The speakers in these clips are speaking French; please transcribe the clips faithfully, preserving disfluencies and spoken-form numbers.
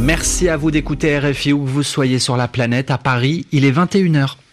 Merci à vous d'écouter R F I où que vous soyez sur la planète. À Paris, il est vingt et une heures.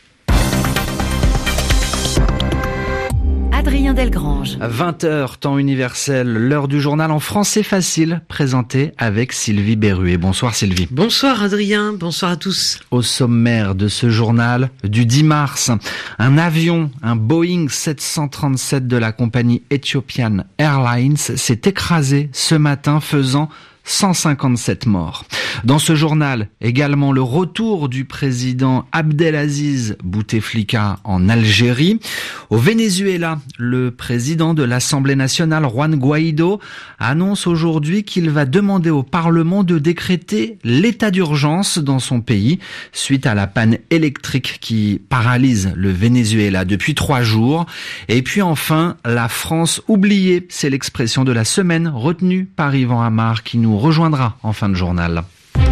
Adrien Delgrange. vingt heures, temps universel, l'heure du journal en français facile, présenté avec Sylvie Berruet. Bonsoir Sylvie. Bonsoir Adrien, bonsoir à tous. Au sommaire de ce journal du dix mars, un avion, un Boeing sept cent trente-sept de la compagnie Ethiopian Airlines s'est écrasé ce matin, faisant cent cinquante-sept morts. Dans ce journal, également le retour du président Abdelaziz Bouteflika en Algérie. Au Venezuela, le président de l'Assemblée nationale, Juan Guaido, annonce aujourd'hui qu'il va demander au Parlement de décréter l'état d'urgence dans son pays suite à la panne électrique qui paralyse le Venezuela depuis trois jours. Et puis enfin, la France oubliée, c'est l'expression de la semaine retenue par Yvan Amar qui nous rejoindra en fin de journal.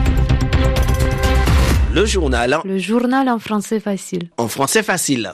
Le journal. Le journal en français facile. En français facile.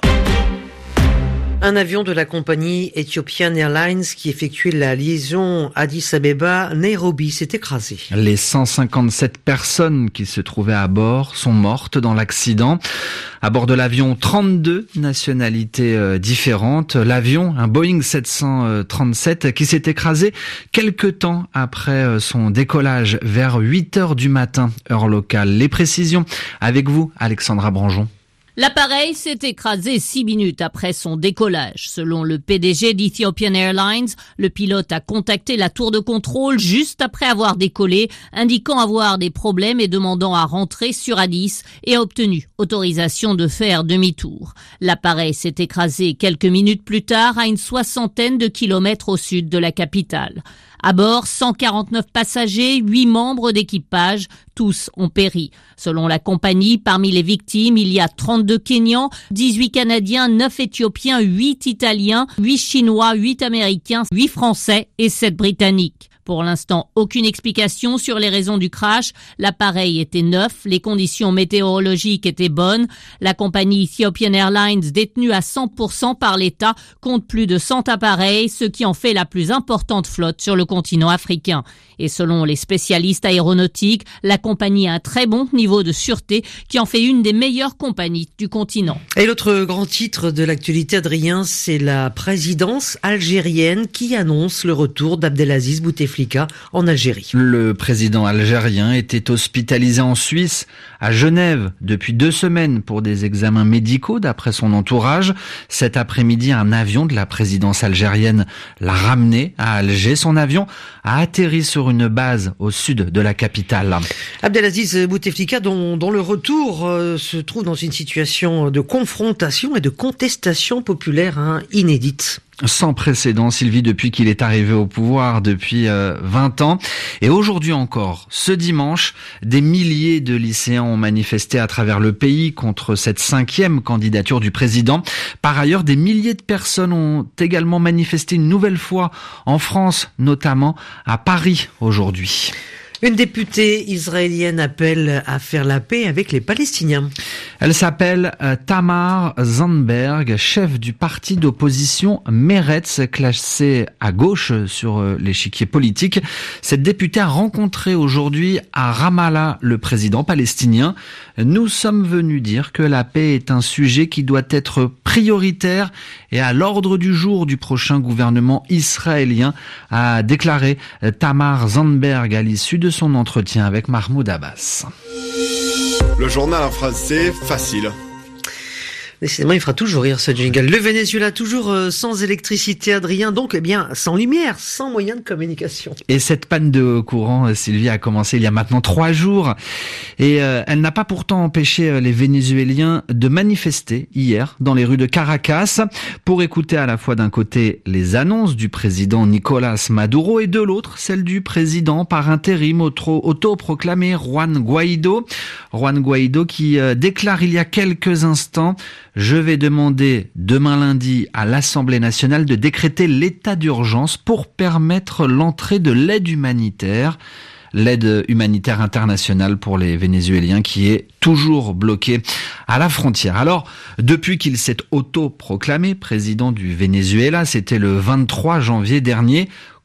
Un avion de la compagnie Ethiopian Airlines qui effectuait la liaison Addis Abeba-Nairobi s'est écrasé. Les cent cinquante-sept personnes qui se trouvaient à bord sont mortes dans l'accident. À bord de l'avion, trente-deux nationalités euh, différentes. L'avion, un Boeing sept cent trente-sept, qui s'est écrasé quelque temps après euh, son décollage vers huit heures du matin, heure locale. Les précisions avec vous, Alexandra Branjon. L'appareil s'est écrasé six minutes après son décollage. Selon le P D G d'Ethiopian Airlines, le pilote a contacté la tour de contrôle juste après avoir décollé, indiquant avoir des problèmes et demandant à rentrer sur Addis et a obtenu autorisation de faire demi-tour. L'appareil s'est écrasé quelques minutes plus tard à une soixantaine de kilomètres au sud de la capitale. À bord, cent quarante-neuf passagers, huit membres d'équipage, tous ont péri. Selon la compagnie, parmi les victimes, il y a trente-deux Kenyans, dix-huit Canadiens, neuf Éthiopiens, huit Italiens, huit Chinois, huit Américains, huit Français et sept Britanniques. Pour l'instant, aucune explication sur les raisons du crash. L'appareil était neuf, les conditions météorologiques étaient bonnes. La compagnie Ethiopian Airlines, détenue à cent pour cent par l'État, compte plus de cent appareils, ce qui en fait la plus importante flotte sur le continent africain. Et selon les spécialistes aéronautiques, la compagnie a un très bon niveau de sûreté qui en fait une des meilleures compagnies du continent. Et l'autre grand titre de l'actualité, Adrien, c'est la présidence algérienne qui annonce le retour d'Abdelaziz Bouteflika en Algérie. Le président algérien était hospitalisé en Suisse, à Genève, depuis deux semaines pour des examens médicaux d'après son entourage. Cet après-midi, un avion de la présidence algérienne l'a ramené à Alger. Son avion a atterri sur une base au sud de la capitale. Abdelaziz Bouteflika, dont, dont le retour euh, se trouve dans une situation de confrontation et de contestation populaire hein, inédite. Sans précédent, Sylvie, depuis qu'il est arrivé au pouvoir depuis euh, vingt ans. Et aujourd'hui encore, ce dimanche, des milliers de lycéens ont manifesté à travers le pays contre cette cinquième candidature du président. Par ailleurs, des milliers de personnes ont également manifesté une nouvelle fois en France, notamment à Paris aujourd'hui. Une députée israélienne appelle à faire la paix avec les Palestiniens. Elle s'appelle euh, Tamar Zandberg, chef du parti d'opposition Meretz, classé à gauche sur euh, l'échiquier politique. Cette députée a rencontré aujourd'hui à Ramallah le président palestinien. Nous sommes venus dire que la paix est un sujet qui doit être prioritaire et à l'ordre du jour du prochain gouvernement israélien, a déclaré Tamar Zandberg à l'issue de son entretien avec Mahmoud Abbas. Le journal en français facile. Décidément, il fera toujours rire ce jingle. Le Venezuela, toujours euh, sans électricité, Adrien, donc eh bien sans lumière, sans moyen de communication. Et cette panne de courant, Sylvie, a commencé il y a maintenant trois jours. Et euh, elle n'a pas pourtant empêché les Vénézuéliens de manifester hier dans les rues de Caracas pour écouter à la fois d'un côté les annonces du président Nicolas Maduro et de l'autre celles du président par intérim autoproclamé Juan Guaido. Juan Guaido qui euh, déclare il y a quelques instants: je vais demander demain lundi à l'Assemblée nationale de décréter l'état d'urgence pour permettre l'entrée de l'aide humanitaire. L'aide humanitaire internationale pour les Vénézuéliens qui est toujours bloquée à la frontière. Alors, depuis qu'il s'est autoproclamé président du Venezuela, c'était le vingt-trois janvier dernier,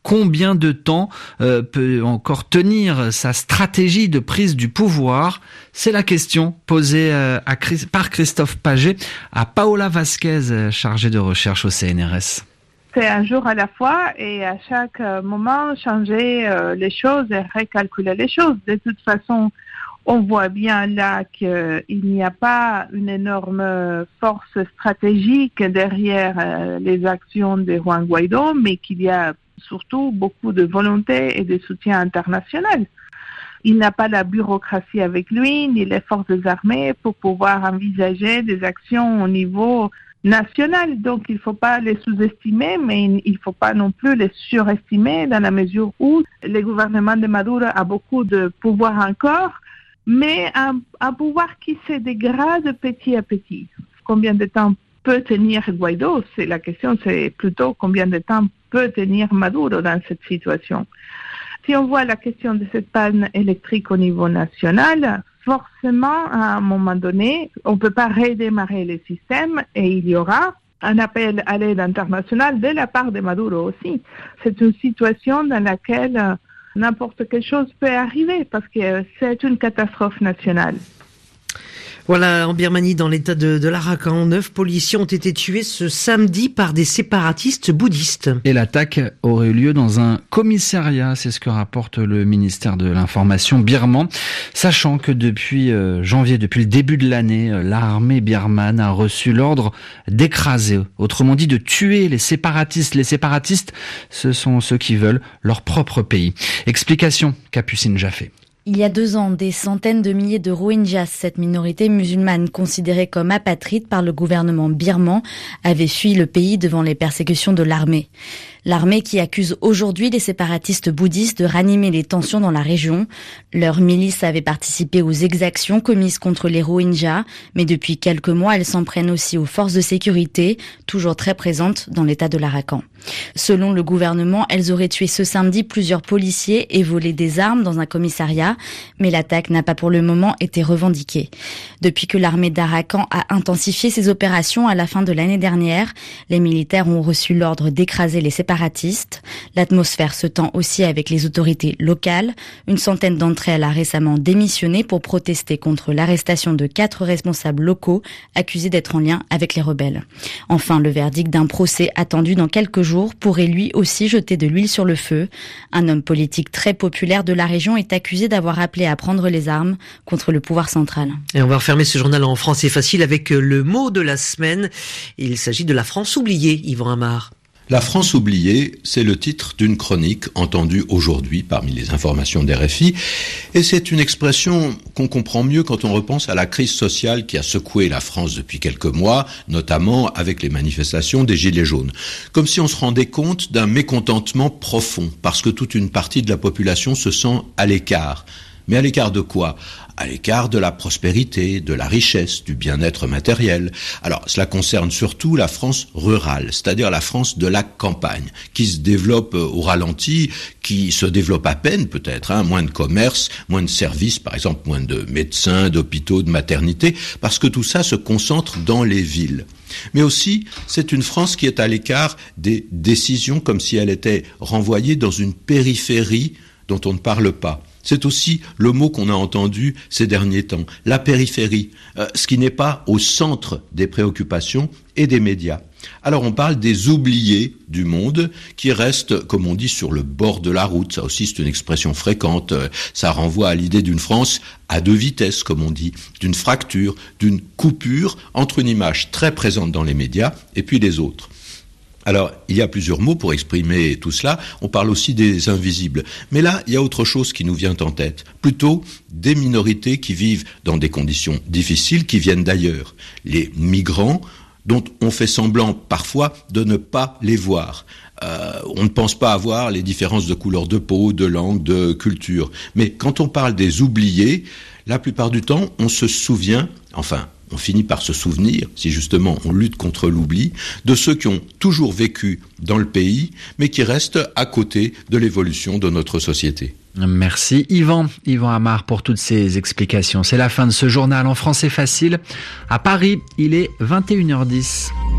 Combien de temps euh, peut encore tenir sa stratégie de prise du pouvoir? C'est la question posée euh, à, par Christophe Paget à Paola Vasquez, chargée de recherche au C N R S. C'est un jour à la fois et à chaque moment changer euh, les choses et recalculer les choses. De toute façon, on voit bien là qu'il n'y a pas une énorme force stratégique derrière euh, les actions de Juan Guaidó, mais qu'il y a surtout beaucoup de volonté et de soutien international. Il n'a pas la bureaucratie avec lui, ni les forces armées pour pouvoir envisager des actions au niveau national. Donc il ne faut pas les sous-estimer, mais il ne faut pas non plus les surestimer dans la mesure où le gouvernement de Maduro a beaucoup de pouvoir encore, mais un, un pouvoir qui se dégrade petit à petit. Combien de temps peut tenir Guaidó? C'est la question, c'est plutôt combien de temps peut tenir Maduro dans cette situation. Si on voit la question de cette panne électrique au niveau national, forcément, à un moment donné, on ne peut pas redémarrer le système et il y aura un appel à l'aide internationale de la part de Maduro aussi. C'est une situation dans laquelle n'importe quelle chose peut arriver parce que c'est une catastrophe nationale. Voilà, en Birmanie, dans l'état de, de l'Arakan, neuf policiers ont été tués ce samedi par des séparatistes bouddhistes. Et l'attaque aurait eu lieu dans un commissariat, c'est ce que rapporte le ministère de l'Information birman, sachant que depuis euh, janvier, depuis le début de l'année, euh, l'armée birmane a reçu l'ordre d'écraser, autrement dit de tuer les séparatistes. Les séparatistes, ce sont ceux qui veulent leur propre pays. Explication, Capucine Jaffé. Il y a deux ans, des centaines de milliers de Rohingyas, cette minorité musulmane considérée comme apatride par le gouvernement birman, avaient fui le pays devant les persécutions de l'armée. L'armée qui accuse aujourd'hui les séparatistes bouddhistes de ranimer les tensions dans la région. Leur milice avait participé aux exactions commises contre les Rohingyas, mais depuis quelques mois, elles s'en prennent aussi aux forces de sécurité, toujours très présentes dans l'état de l'Arakan. Selon le gouvernement, elles auraient tué ce samedi plusieurs policiers et volé des armes dans un commissariat, mais l'attaque n'a pas pour le moment été revendiquée. Depuis que l'armée d'Arakan a intensifié ses opérations à la fin de l'année dernière, les militaires ont reçu l'ordre d'écraser les séparatistes. L'atmosphère se tend aussi avec les autorités locales. Une centaine d'entre elles a récemment démissionné pour protester contre l'arrestation de quatre responsables locaux accusés d'être en lien avec les rebelles. Enfin, le verdict d'un procès attendu dans quelques jours pourrait lui aussi jeter de l'huile sur le feu. Un homme politique très populaire de la région est accusé d'avoir appelé à prendre les armes contre le pouvoir central. Et on va refermer ce journal en français facile avec le mot de la semaine. Il s'agit de la France oubliée, Yvan Amar. La France oubliée, c'est le titre d'une chronique entendue aujourd'hui parmi les informations d'R F I, et c'est une expression qu'on comprend mieux quand on repense à la crise sociale qui a secoué la France depuis quelques mois, notamment avec les manifestations des Gilets jaunes. Comme si on se rendait compte d'un mécontentement profond, parce que toute une partie de la population se sent à l'écart. Mais à l'écart de quoi ? À l'écart de la prospérité, de la richesse, du bien-être matériel. Alors, cela concerne surtout la France rurale, c'est-à-dire la France de la campagne, qui se développe au ralenti, qui se développe à peine peut-être, hein, moins de commerce, moins de services, par exemple moins de médecins, d'hôpitaux, de maternités, parce que tout ça se concentre dans les villes. Mais aussi, c'est une France qui est à l'écart des décisions, comme si elle était renvoyée dans une périphérie dont on ne parle pas. C'est aussi le mot qu'on a entendu ces derniers temps, la périphérie, euh, ce qui n'est pas au centre des préoccupations et des médias. Alors on parle des oubliés du monde qui restent, comme on dit, sur le bord de la route. Ça aussi c'est une expression fréquente, ça renvoie à l'idée d'une France à deux vitesses, comme on dit, d'une fracture, d'une coupure entre une image très présente dans les médias et puis les autres. Alors, il y a plusieurs mots pour exprimer tout cela. On parle aussi des invisibles. Mais là, il y a autre chose qui nous vient en tête. Plutôt des minorités qui vivent dans des conditions difficiles, qui viennent d'ailleurs. Les migrants, dont on fait semblant parfois de ne pas les voir. Euh, on ne pense pas avoir les différences de couleur de peau, de langue, de culture. Mais quand on parle des oubliés, la plupart du temps, on se souvient, enfin, on finit par se souvenir, si justement on lutte contre l'oubli, de ceux qui ont toujours vécu dans le pays, mais qui restent à côté de l'évolution de notre société. Merci Yvan, Yvan Amar pour toutes ces explications. C'est la fin de ce journal en français facile. À Paris, il est vingt et une heures dix.